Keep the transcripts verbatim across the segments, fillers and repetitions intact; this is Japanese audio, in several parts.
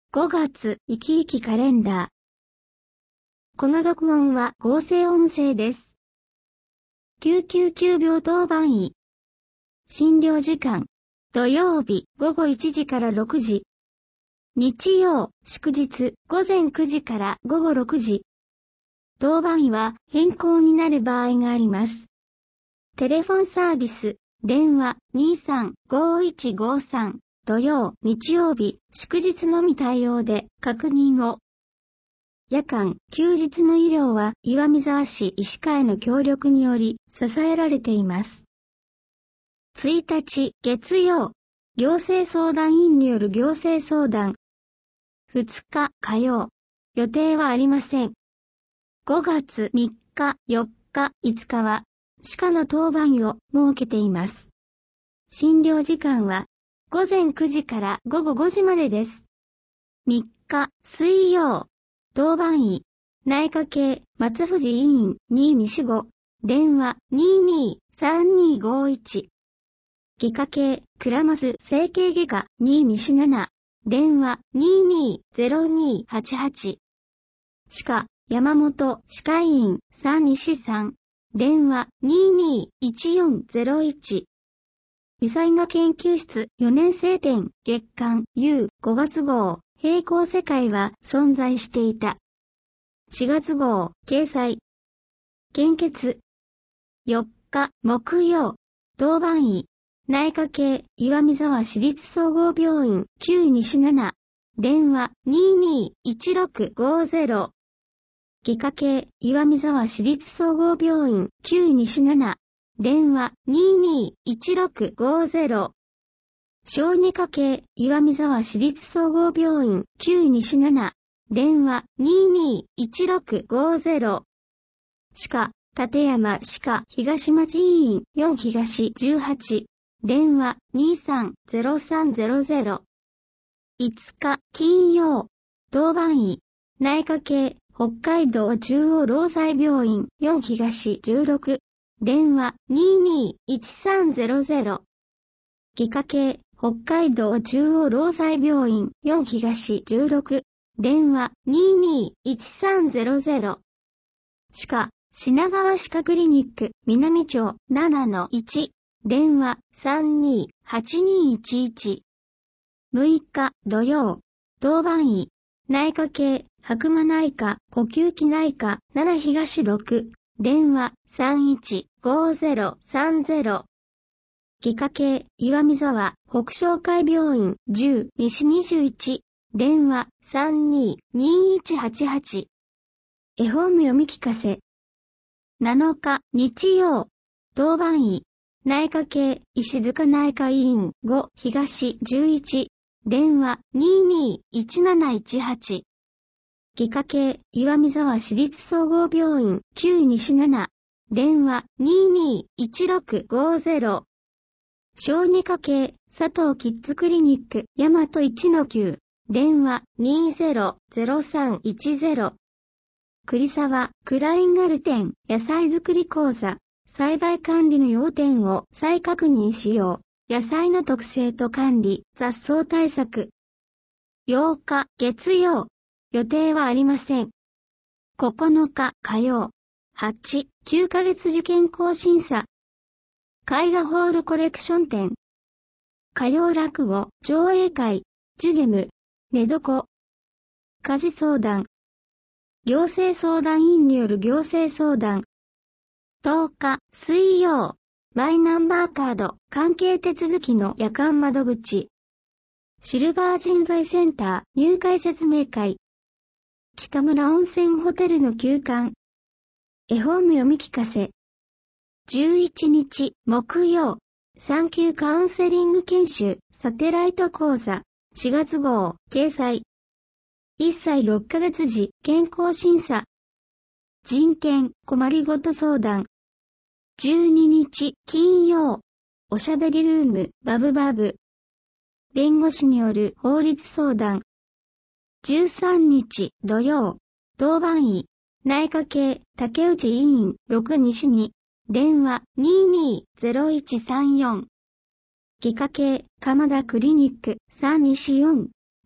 ごがつ生き生きカレンダー。この録音は合成音声です。きゅうきゅうきゅう病当番医。診療時間。土曜日ごごいちじからろくじ。日曜、祝日ごぜんくじからごごろくじ。当番医は変更になる場合があります。テレフォンサービス、電話 にさんごいちごさん。土曜、日曜日、祝日のみ対応で確認を。夜間、休日の医療は岩見沢市医師会の協力により支えられています。いちにち、月曜、行政相談員による行政相談。ふつか、火曜、予定はありません。ごがつみっか、よっか、いつかは、歯科の当番医を設けています。診療時間は、ごぜんくじからごごごじまでです。みっか、水曜、当番医、内科系、松藤医院、ににしご、電話 にーにーさんにーごいち。外科系、倉益整形外科、ににしなな、電話 にーにーぜろにーはちはち。歯科、山本歯科医院、さんにしさん、電話 にーにーいちよんぜろいち。微細が研究室よねん生展月刊 ユーごがつ号平行世界は存在していた。しがつ号掲載。献血。よっか木曜当番医内科系岩見沢市立総合病院きゅうにしなな電話 にーにーいちろくごぜろ。外科系岩見沢市立総合病院きゅうにしなな電話 にーにーいちろくごぜろ。小児科系岩見沢市立総合病院きゅうにしなな電話 にーにーいちろくごぜろ。歯科立山歯科東町医院よん東じゅうはち電話 にーさんぜろさんぜろぜろ。いつか金曜当番医内科系北海道中央労災病院よん東じゅうろく電話 にーにーいちさんぜろぜろ。外科系北海道中央労災病院よん東じゅうろく電話 にーにーいちさんぜろぜろ。歯科品川歯科クリニック南町 ななのいち電話 さんにーはちにーいちいち。むいか土曜当番医内科系白馬内科呼吸器内科なな東ろく電話 さんいちごぜろさんぜろ。外科系岩見沢北商会病院じゅう西にじゅういち電話 さんにーにーいちはちはち。絵本の読み聞かせ。なのか日曜当番医内科系石塚内科医院ご東じゅういち電話 にーにーいちなないちはち。外科系岩見沢市立総合病院きゅう西なな電話 にーにーいちろくごぜろ。小児科系佐藤キッズクリニック大和いちのきゅう電話 にーぜろぜろさんいちぜろ。栗沢クラインガルテン野菜作り講座栽培管理の要点を再確認しよう。野菜の特性と管理雑草対策。ようか月曜予定はありません。ここのか火曜はち、きゅうかげつ受験校審査。絵画ホールコレクション展。火曜落語上映会ジュゲム寝床。家事相談。行政相談員による行政相談。とおか水曜マイナンバーカード関係手続きの夜間窓口。シルバー人材センター入会説明会。北村温泉ホテルの休館。絵本の読み聞かせ。じゅういちにち木曜産休カウンセリング研修サテライト講座しがつ号掲載。いっさいろっかげつ時健康審査。人権困りごと相談。じゅうににち金曜おしゃべりルームバブバブ。弁護士による法律相談。じゅうさんにち土曜当番医内科系竹内医院ろく西に電話 にーにーぜろいちさんよん。外科系鎌田クリニックさん西よん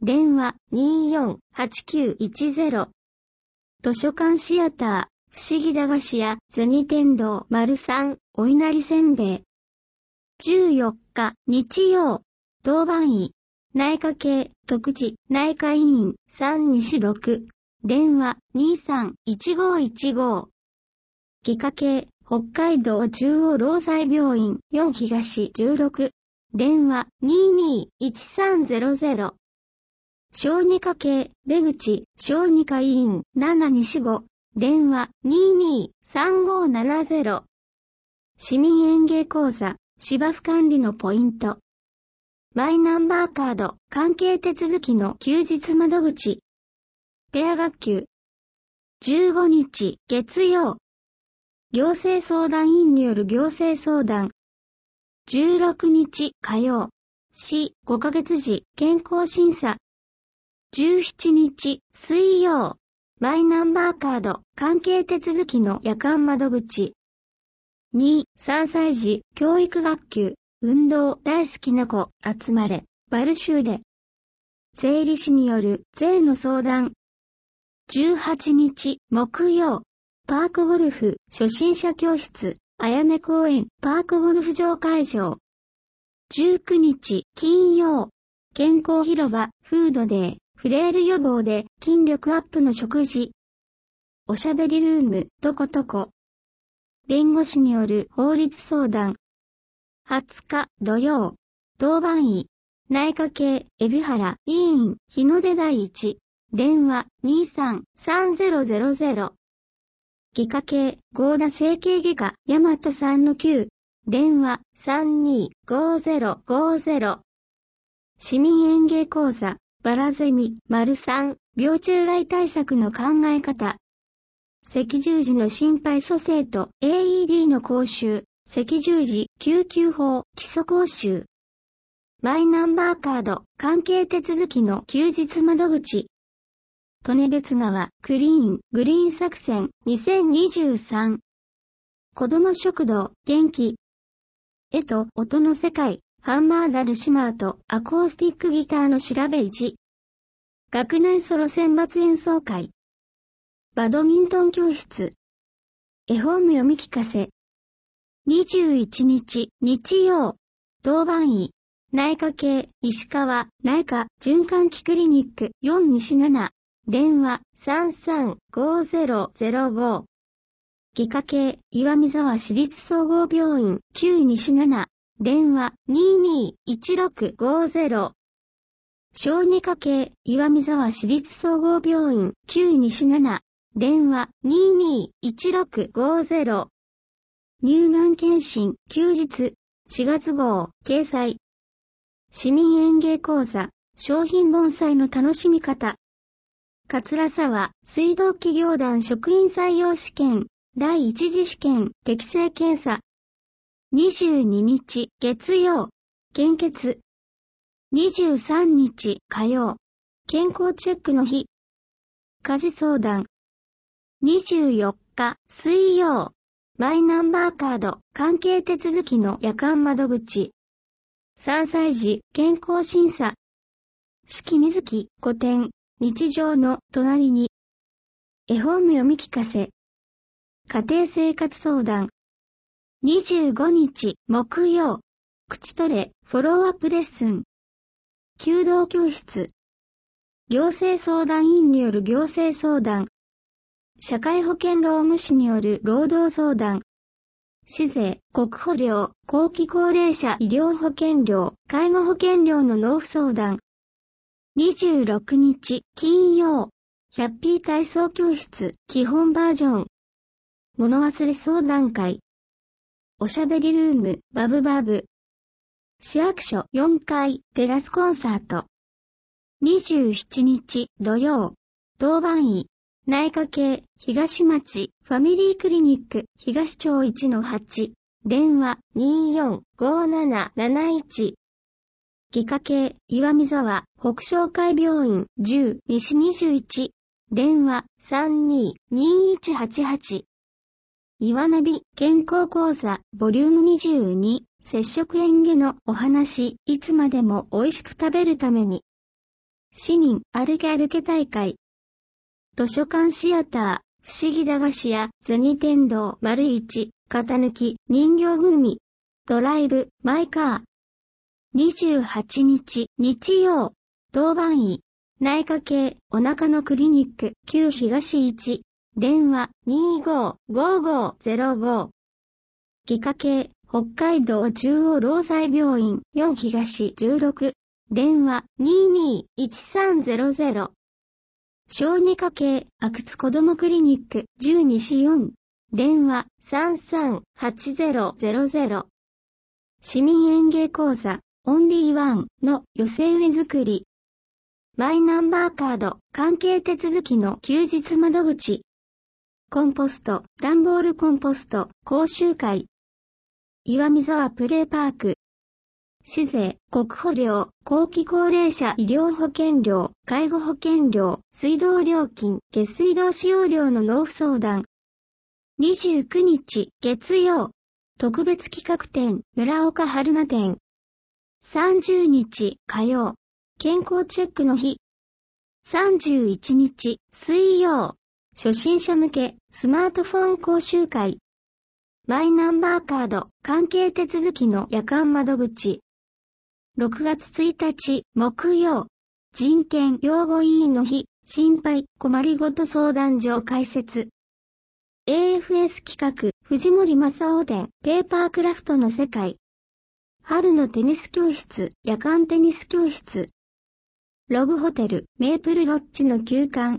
電話 にーよんはちきゅういちゼロ。図書館シアター、不思議駄菓子屋、銭天堂丸三、お稲荷せんべい。じゅうよっか、日曜、当番医、内科系、特治、内科医院、さん西ろく。電話 にーさんいちごいちご。外科系、北海道中央労災病院よん東じゅうろく。電話 にーにーいちさんゼロゼロ。小児科系、出口、小児科医院なな西ご。電話 にーにーさんごななゼロ。市民園芸講座、芝生管理のポイント。マイナンバーカード、関係手続きの休日窓口。ペア学級。じゅうごにち、月曜。行政相談員による行政相談。じゅうろくにち、火曜。市ごかげつ時、健康審査。じゅうしちにち、水曜。マイナンバーカード、関係手続きの夜間窓口。に、さんさい児、教育学級。運動大好きな子、集まれ、バルシューで。税理士による税の相談。じゅうはちにち、木曜。パークゴルフ、初心者教室、あやめ公園、パークゴルフ場会場。じゅうくにち、金曜。健康広場、フードデー、フレイル予防で筋力アップの食事。おしゃべりルーム、とことこ。弁護士による法律相談。はつか土曜、当番医、内科系、海老原医院、日の出第一、電話 にーさんさんゼロゼロゼロ。外科系、合田整形外科、大和さんのきゅう、電話さんにーごゼロごゼロ。市民園芸講座、バラゼミ、丸さん、病虫害対策の考え方。赤十字の心肺蘇生と エーイーディー の講習。赤十字救急法基礎講習。マイナンバーカード関係手続きの休日窓口。利根別川クリーングリーン作戦にせんにじゅうさん。子ども食堂元気。絵と音の世界ハンマーダルシマーとアコースティックギターの調べいち。学年ソロ選抜演奏会。バドミントン教室。絵本の読み聞かせ。にじゅういちにち、日曜、当番医、内科系、石川、内科、循環器クリニック、よん西なな、電話、さんさんごゼロゼロご。外科系、岩見沢市立総合病院、きゅう西なな、電話、にーにーいちろくごゼロ。小児科系、岩見沢市立総合病院、きゅう西なな、電話、にーにーいちろくごゼロ。乳がん検診、休日、しがつ号、掲載。市民園芸講座、商品盆栽の楽しみ方。桂沢、水道企業団職員採用試験、第一次試験、適正検査。にじゅうににち、月曜、献血。にじゅうさんにち、火曜、健康チェックの日。家事相談。にじゅうよっか、水曜。マイナンバーカード関係手続きの夜間窓口。さんさい児健康審査。四季水木古典日常の隣に。絵本の読み聞かせ。家庭生活相談。にじゅうごにち木曜。口トレフォローアップレッスン。弓道教室。行政相談員による行政相談。社会保険労務士による労働相談。市税、国保料、後期高齢者医療保険料、介護保険料の納付相談。にじゅうろくにち、金曜。ヒャッピー体操教室、基本バージョン。物忘れ相談会。おしゃべりルーム、バブバブ。市役所よんかい、テラスコンサート。にじゅうしちにち、土曜。当番医。内科系、東町、ファミリークリニック、東町いちのはち、電話、にーよんごなななないち。外科系、岩見沢、北昇会病院、じゅう、西にじゅういち、電話、さんにーにーいちはちはち。岩ナビ、健康講座、ボリュームにじゅうに、接触園芸のお話、いつまでも美味しく食べるために。 市民歩け歩け大会。図書館シアター、不思議駄菓子屋、銭天堂、丸一、型抜き、人形組。ドライブ、マイカー。にじゅうはちにち、日曜。当番医。内科系、お腹のクリニック、旧東一。電話、にーごーごーごーゼロご。外科系、北海道中央労災病院、よん東じゅうろく。電話、にーにーいちさんゼロゼロ。小児科系、阿久津子どもクリニック、じゅう西よん。電話、さんさんはちゼロゼロゼロ。市民園芸講座、オンリーワンの寄せ植え作り。マイナンバーカード、関係手続きの休日窓口。コンポスト、段ボールコンポスト、講習会。岩見沢プレイパーク。市税、国保料、後期高齢者医療保険料、介護保険料、水道料金、下水道使用料の納付相談。にじゅうくにち、月曜。特別企画展、村岡春菜展。さんじゅうにち、火曜。健康チェックの日。さんじゅういちにち、水曜。初心者向け、スマートフォン講習会。マイナンバーカード、関係手続きの夜間窓口。ろくがつついたち、木曜。人権擁護委員の日、心配、困りごと相談所開設。エーエフエス 企画、藤森正夫展、ペーパークラフトの世界。春のテニス教室、夜間テニス教室。ログホテル、メープルロッジの休館。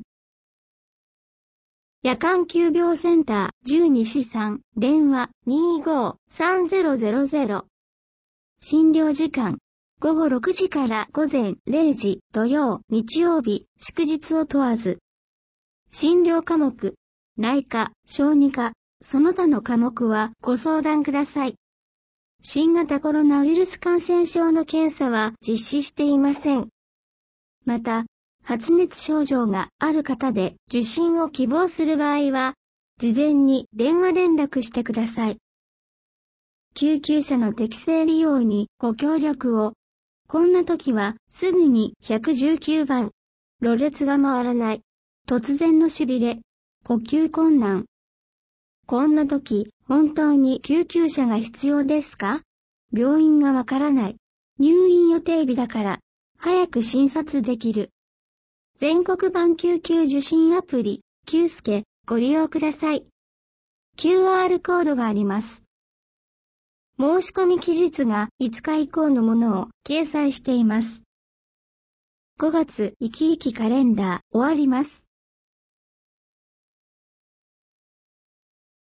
夜間急病センター、じゅう西さん、電話、にーごーさんゼロゼロゼロ。診療時間、ごごろくじからごぜんれいじ、土曜、日曜日、祝日を問わず。診療科目、内科、小児科、その他の科目はご相談ください。新型コロナウイルス感染症の検査は実施していません。また、発熱症状がある方で受診を希望する場合は、事前に電話連絡してください。救急車の適正利用にご協力を。こんな時はすぐにいちいちきゅうばん。ろれつが回らない。突然のしびれ。呼吸困難。こんな時、本当に救急車が必要ですか？病院がわからない。入院予定日だから、早く診察できる。全国版救急受診アプリ、キュースケ、ご利用ください。キューアール コードがあります。申し込み期日がいつか以降のものを掲載しています。ごがつ、いきいきカレンダー、終わります。